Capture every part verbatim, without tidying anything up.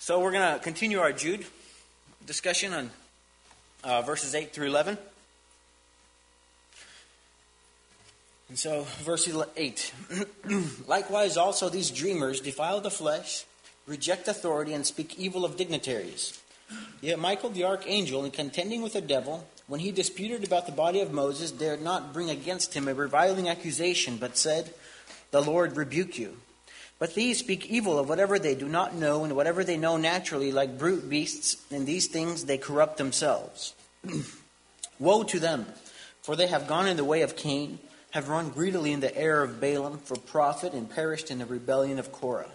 So we're going to continue our Jude discussion on uh, verses eight through eleven. And so, verse eight. Likewise also these dreamers defile the flesh, reject authority, and speak evil of dignitaries. Yet Michael the archangel, in contending with the devil, when he disputed about the body of Moses, dared not bring against him a reviling accusation, but said, "The Lord rebuke you." But these speak evil of whatever they do not know, and whatever they know naturally, like brute beasts. In these things they corrupt themselves. Woe to them, for they have gone in the way of Cain, have run greedily in the error of Balaam for profit, and perished in the rebellion of Korah.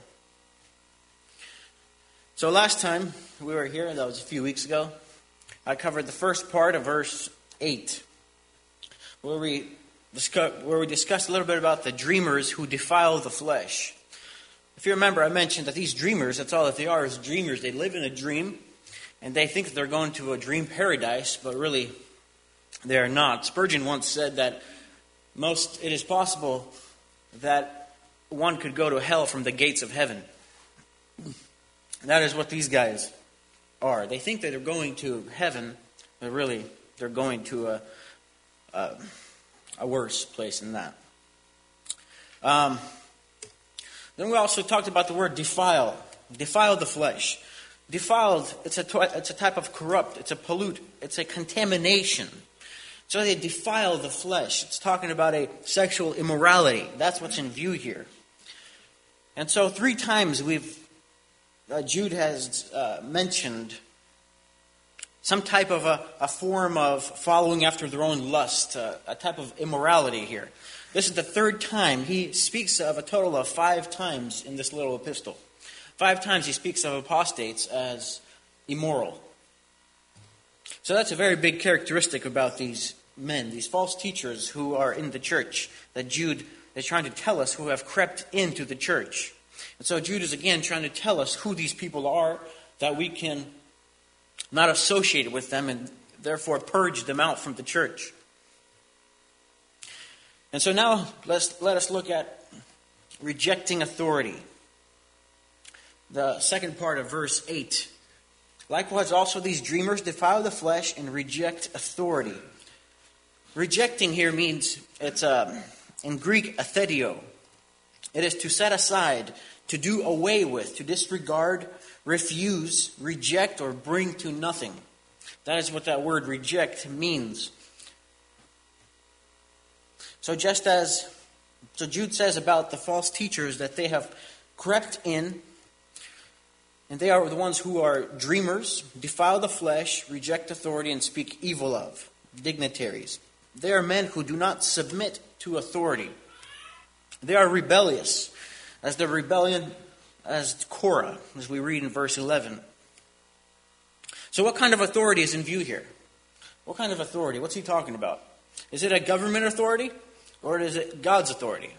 So last time we were here, that was a few weeks ago, I covered the first part of verse eight, where we discuss, where we discussed a little bit about the dreamers who defile the flesh. If you remember, I mentioned that these dreamers, that's all that they are, is dreamers. They live in a dream, and they think that they're going to a dream paradise, but really they are not. Spurgeon once said that most it is possible that one could go to hell from the gates of heaven. That is what these guys are. They think that they're going to heaven, but really they're going to a, a, a worse place than that. Um... Then we also talked about the word defile. Defile the flesh. Defiled, it's a, it's a type of corrupt. It's a pollute. It's a contamination. So they defile the flesh. It's talking about a sexual immorality. That's what's in view here. And so three times we've, uh, Jude has uh, mentioned some type of a, a form of following after their own lust, uh, a type of immorality here. This is the third time. He speaks of a total of five times in this little epistle. Five times he speaks of apostates as immoral. So that's a very big characteristic about these men, these false teachers who are in the church, that Jude is trying to tell us, who have crept into the church. And so Jude is again trying to tell us who these people are, that we can not associate with them and therefore purge them out from the church. And so now let's let us look at rejecting authority. The second part of verse eight. Likewise also these dreamers defile the flesh and reject authority. Rejecting here means, it's uh, in Greek, athedio. It is to set aside, to do away with, to disregard, refuse, reject, or bring to nothing. That is what that word reject means. So just as, so Jude says about the false teachers that they have crept in, and they are the ones who are dreamers, defile the flesh, reject authority, and speak evil of dignitaries. They are men who do not submit to authority. They are rebellious, as the rebellion as Korah, as we read in verse eleven. So what kind of authority is in view here? What kind of authority? What's he talking about? Is it a government authority? Or is it God's authority?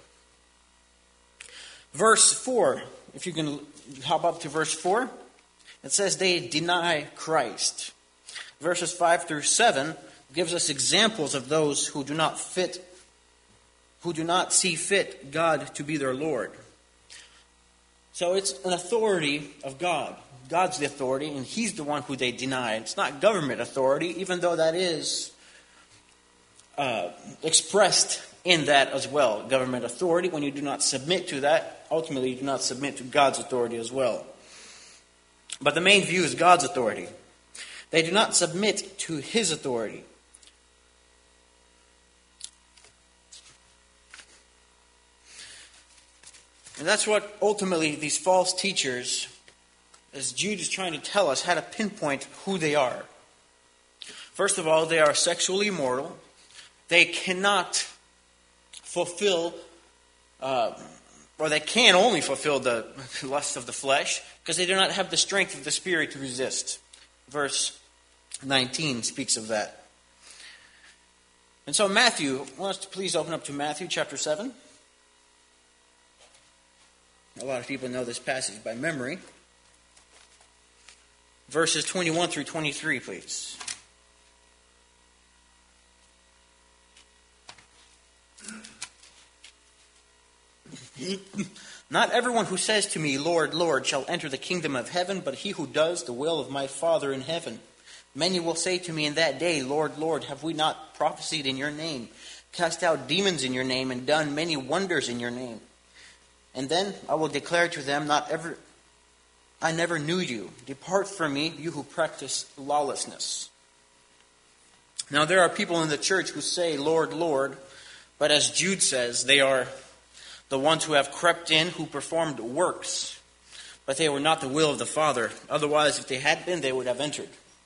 Verse four, if you can hop up to verse four, it says they deny Christ. Verses five through seven gives us examples of those who do not fit, who do not see fit God to be their Lord. So it's an authority of God. God's the authority, and He's the one who they deny. It's not government authority, even though that is uh, expressed in that as well. Government authority, when you do not submit to that, ultimately you do not submit to God's authority as well. But the main view is God's authority. They do not submit to His authority. And that's what ultimately these false teachers, as Jude is trying to tell us, how to pinpoint who they are. First of all, they are sexually immoral. They cannot fulfill, uh, or they can only fulfill the lust of the flesh, because they do not have the strength of the Spirit to resist. Verse nineteen speaks of that. And so Matthew, I want us to please open up to Matthew chapter seven. A lot of people know this passage by memory. Verses twenty-one through twenty-three, please. Not everyone who says to me, Lord, Lord, shall enter the kingdom of heaven, but he who does the will of my Father in heaven. Many will say to me in that day, Lord, Lord, have we not prophesied in your name, cast out demons in your name, and done many wonders in your name? And then I will declare to them, not ever, I never knew you. Depart from me, you who practice lawlessness. Now there are people in the church who say, Lord, Lord, but as Jude says, they are the ones who have crept in, who performed works, but they were not the will of the Father. Otherwise, if they had been, they would have entered.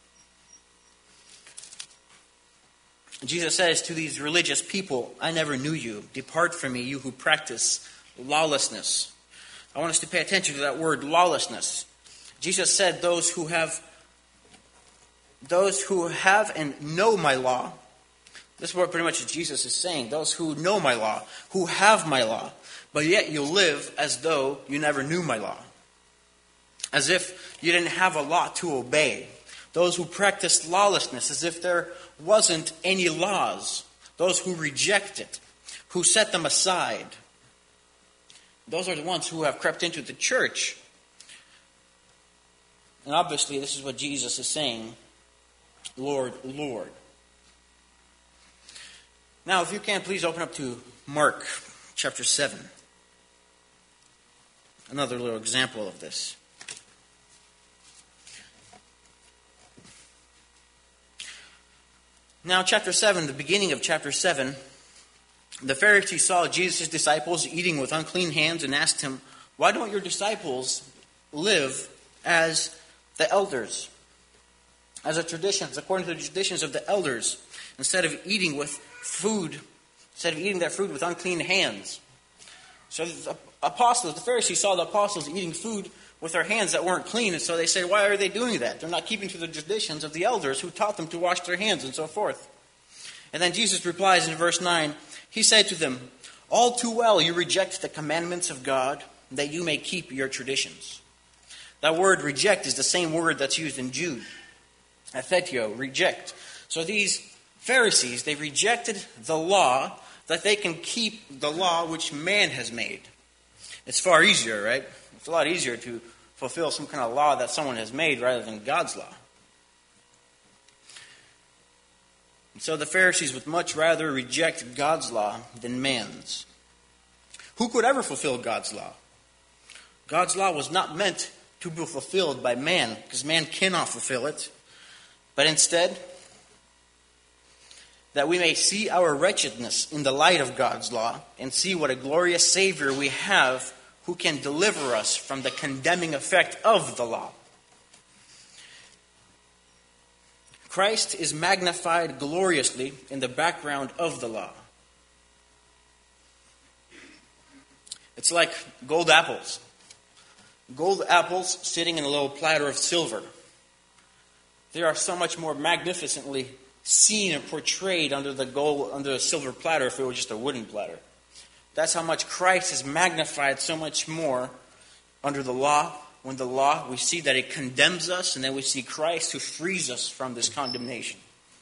Jesus says to these religious people, I never knew you. Depart from me, you who practice lawlessness. I want us to pay attention to that word, lawlessness. Jesus said, those who have, those who have and know my law. This is what pretty much Jesus is saying. Those who know my law, who have my law, but yet you live as though you never knew my law. As if you didn't have a law to obey. Those who practice lawlessness, as if there wasn't any laws. Those who reject it, who set them aside. Those are the ones who have crept into the church. And obviously this is what Jesus is saying. Lord, Lord. Now, if you can, please open up to Mark chapter seven. Another little example of this. Now, chapter seven, the beginning of chapter seven, the Pharisees saw Jesus' disciples eating with unclean hands and asked him, why don't your disciples live as the elders? As a tradition, according to the traditions of the elders, instead of eating with food, instead of eating that food with unclean hands. So the apostles, the Pharisees saw the apostles eating food with their hands that weren't clean, and so they said, why are they doing that? They're not keeping to the traditions of the elders who taught them to wash their hands and so forth. And then Jesus replies in verse nine, he said to them, all too well you reject the commandments of God, that you may keep your traditions. That word reject is the same word that's used in Jude. Aphetio, reject. So these Pharisees, they rejected the law that they can keep the law which man has made. It's far easier, right? It's a lot easier to fulfill some kind of law that someone has made rather than God's law. And so the Pharisees would much rather reject God's law than man's. Who could ever fulfill God's law? God's law was not meant to be fulfilled by man, because man cannot fulfill it. But instead, that we may see our wretchedness in the light of God's law and see what a glorious Savior we have who can deliver us from the condemning effect of the law. Christ is magnified gloriously in the background of the law. It's like gold apples. Gold apples sitting in a little platter of silver. They are so much more magnificently seen and portrayed under the gold, under a silver platter if it were just a wooden platter. That's how much Christ is magnified so much more under the law. When the law, we see that it condemns us, and then we see Christ who frees us from this condemnation.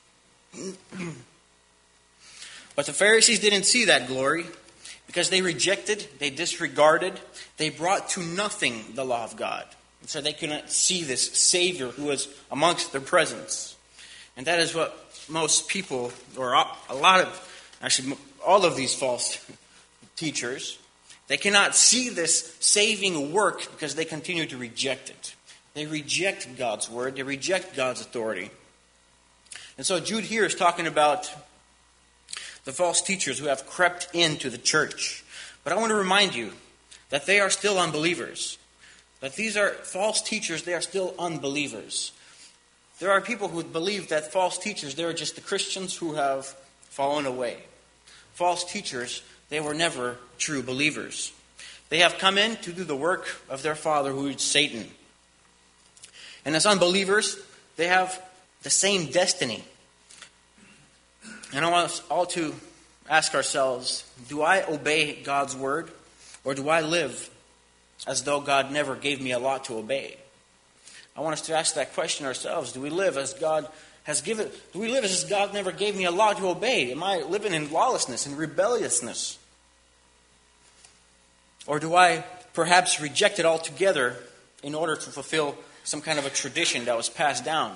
But the Pharisees didn't see that glory because they rejected, they disregarded, they brought to nothing the law of God. And so they couldn't see this Savior who was amongst their presence. And that is what most people, or a lot of, actually all of these false teachers, they cannot see this saving work because they continue to reject it. They reject God's word. They reject God's authority. And so Jude here is talking about the false teachers who have crept into the church. But I want to remind you that they are still unbelievers. That these are false teachers, they are still unbelievers. There are people who believe that false teachers, they are just the Christians who have fallen away. False teachers, they were never true believers. They have come in to do the work of their father, who is Satan. And as unbelievers, they have the same destiny. And I want us all to ask ourselves, do I obey God's word, or do I live as though God never gave me a law to obey? I want us to ask that question ourselves. Do we live as God has given? Do we live as God never gave me a law to obey? Am I living in lawlessness and rebelliousness? Or do I perhaps rejected altogether in order to fulfill some kind of a tradition that was passed down.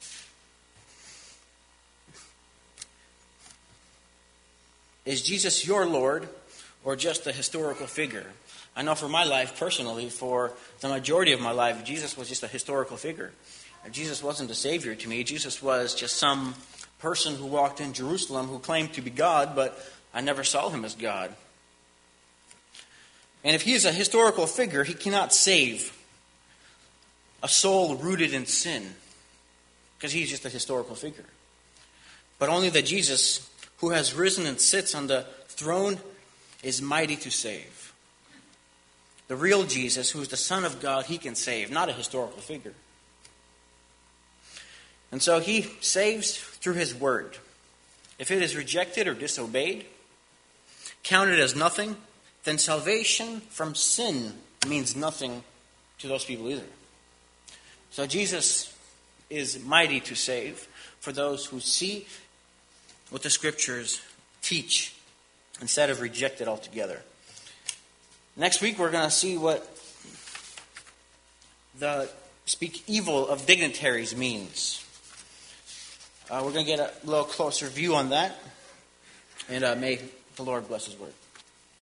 Is Jesus your Lord or just a historical figure? I know for my life personally, for the majority of my life, Jesus was just a historical figure. Jesus wasn't a savior to me. Jesus was just some person who walked in Jerusalem who claimed to be God, but I never saw him as God. And if he is a historical figure, he cannot save a soul rooted in sin, because he's just a historical figure. But only the Jesus who has risen and sits on the throne is mighty to save. The real Jesus, who is the Son of God, he can save, not a historical figure. And so he saves through his word. If it is rejected or disobeyed, counted as nothing, then salvation from sin means nothing to those people either. So Jesus is mighty to save for those who see what the Scriptures teach instead of reject it altogether. Next week we're going to see what the speak evil of dignitaries means. Uh, we're going to get a little closer view on that. And uh, may the Lord bless his word.